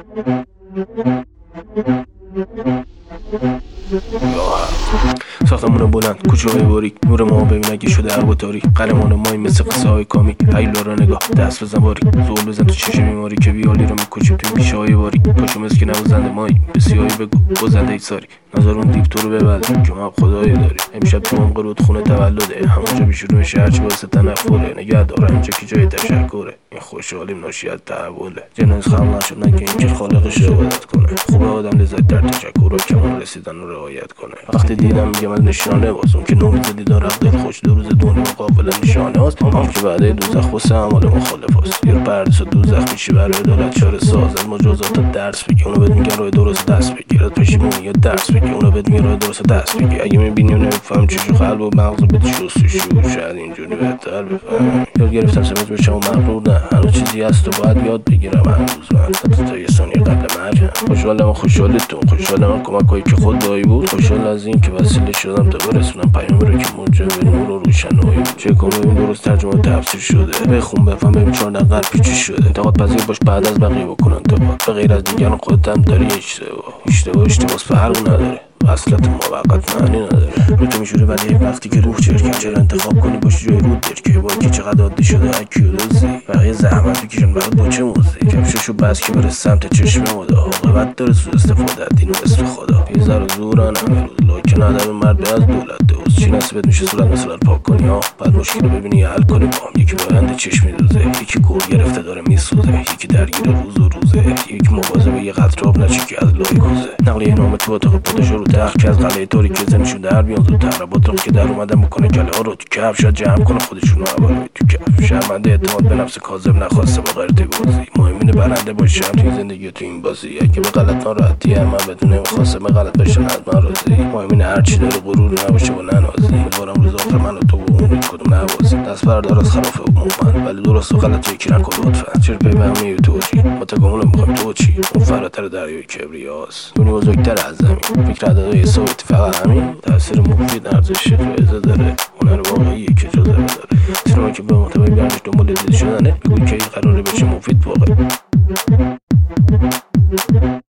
ساختمون بلند، کوچه‌های باریک، نور ما ببین اگه شده هوا تاریک. قهرمان مایی مثل قصه های کامیک، هیلا را نگاه دست بزن باریک، زول بزن تو چشم بیماری که بیالی رو میکشه توی پیشه های باریک. پاشو مسکی نوازنده مایی به سیاهی بگو بزنده ای ساری، نظارون دیو تو رو ببلد که ما خدایی داری. امشب تو عمق رودخونه تولده، همونجا بیشورون شهر چی واسه تنفره. نگه داره اینجا که جای تشکره، این خوشحالیم ناشی از تحوله. جنایز خلق نشد نگه این که خالقش عبادت کنه. خوبه آدم لذت در تشکر و کمان رسیدن رو رعایت کنه. وقتی دیدم میگم از نشانه باز اون که نومیز دیدار دل خوش دو روز دنیا قابل نشانه هست. هم که بعده دوزخ واسه اعمال مخالف هست. یه پردیس و دوزخ میشی برای عدالت چاره ساز. از مجازات درس بگی اونو بهت میگن راه درست دست بگیر. از پشیمونی یا درس بگی اونو بهت میگن راه درست دست بگی. اگه میبینی و نمیفهم چیزو قلب و مغز بهت شستشو شاید اینجوری بهتر بفهمی. یاد گرفتم سمت بشم و مغرور نه، هنوز چیزی هست و باید یاد بگیرم هنوز من حتی تا یه ثانیه قبل مرگم. خوشحالم خوشحالتون، خوشحالم کمکایی که خود دایی بود. خوشحال از این که وسیله شدم تا برسونم پیامی رو که موجب نور و روشنایی. چک کن ببین درست ترجمه و تفسیر شده، بخون بفهم ببین 4 دقیقه پیچی شده. انتقاد پذیر باش بعد از بقیه بکن انتقاد، به غیر از دیگران خودت هم داری اشتباه فرق نداره. اصلت موقت معنی نداره. رو تو میشوره ولی وقتی که روح چرکم چرا انتخاب کنی باشی جای رود درکه با که چقدر عادی شده هکی و دوزی بقیه زحمت بکشن برات با چه موزی. کفششو بس که بره سمت چشم مدا عاقبت داره سو استفاده از دین و اسم خدا. یه ذره زورن همه روز لاکن عدم مرد از دولت دوز چی نصیبت میشه صورت مثل پاک کنی ها. بعد مشکل رو ببینی حل کنی با هم. یکی باینده چشم میدوزه، یکی گور گرفته داره میسوزه، یکی درگیر روز و روزه، یکی مواظب یه قطره آب نشه که از لای کوزه. نقلیه نامه تو اتاق پادشاه رو تخت که از قلعه طوری که زنشون در بیان زودتر. رباط که در اومدن بکنه گله ها رو تو کف شاید جمع کنه خودشون رو اول تو کف. شرمنده اعتماد به نفس کاذب نخواسته با غیرت بازی. مهمینه برنده باشم توی زندگی تو این بازی. اگه به غلط ناراحتی من بدون نمیخواسته به غلط باشن حتما راضی. مهمینه هرچی داره غرور نباشه و ننازی. امیدوارم روز آخر من و تو و اون کدوم نوازی. دست بردار از خلاف عمومن ولی درست و غلط رو یکی نکن لطفا. چرا پی همه تو چی متقامل میخوایم تو چی اون فراتر دریای کبریاست. دنیا بزرگتر از زمین. فکر عددهای ثابت فقط همین. تاثیر مفید ارزش جایزه داره. هنر واقعیه که جزوه داره. سینما که به محتوای بیانش دنبال دید شدنه. بگو که این قراره بشه مفید واقعا.